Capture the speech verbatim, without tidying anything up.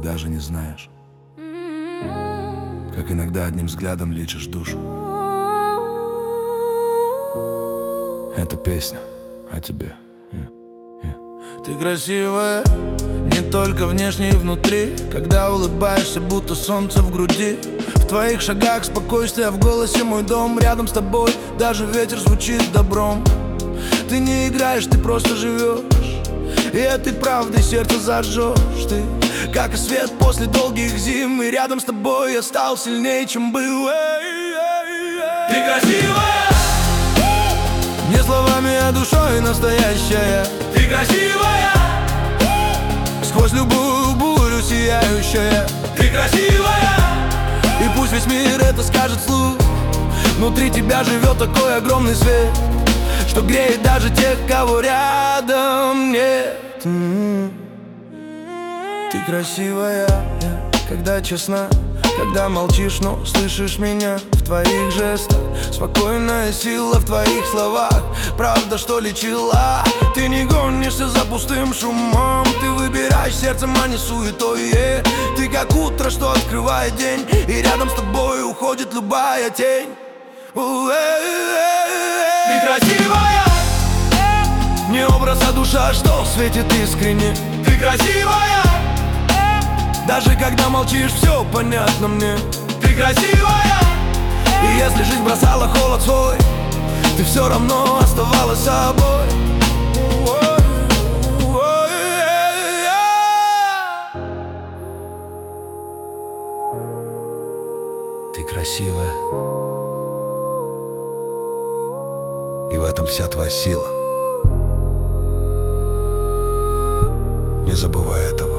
даже не знаешь, как иногда одним взглядом лечишь душу. Эта песня о тебе. yeah, yeah. Ты красивая, не только внешне и внутри. Когда улыбаешься, будто солнце в груди. В твоих шагах спокойствие, в голосе мой дом. Рядом с тобой даже ветер звучит добром. Ты не играешь, ты просто живешь, и этой правдой сердце зажжешь. Ты как и свет после долгих зим, и рядом с тобой я стал сильнее, чем был. Ты красивая, не словами, а душой настоящая. Ты красивая, сквозь любую бурю сияющая. Ты красивая, и пусть весь мир это скажет вслух, внутри тебя живет такой огромный свет, что греет даже тех, кого рядом нет. Ты красивая, когда честна, когда молчишь, но слышишь меня в твоих жестах. Спокойная сила в твоих словах, правда, что лечила. Ты не гонишься за пустым шумом, ты выбираешь сердцем, а не суетой. Ты как утро, что открывает день, и рядом с тобой уходит любая тень. Ты красивая, не образ, а душа, что светит искренне. Ты красивая, даже когда молчишь, все понятно мне. Ты красивая, и если жизнь бросала холод свой, ты все равно оставалась собой. Ты красивая, и в этом вся твоя сила. Не забывай этого.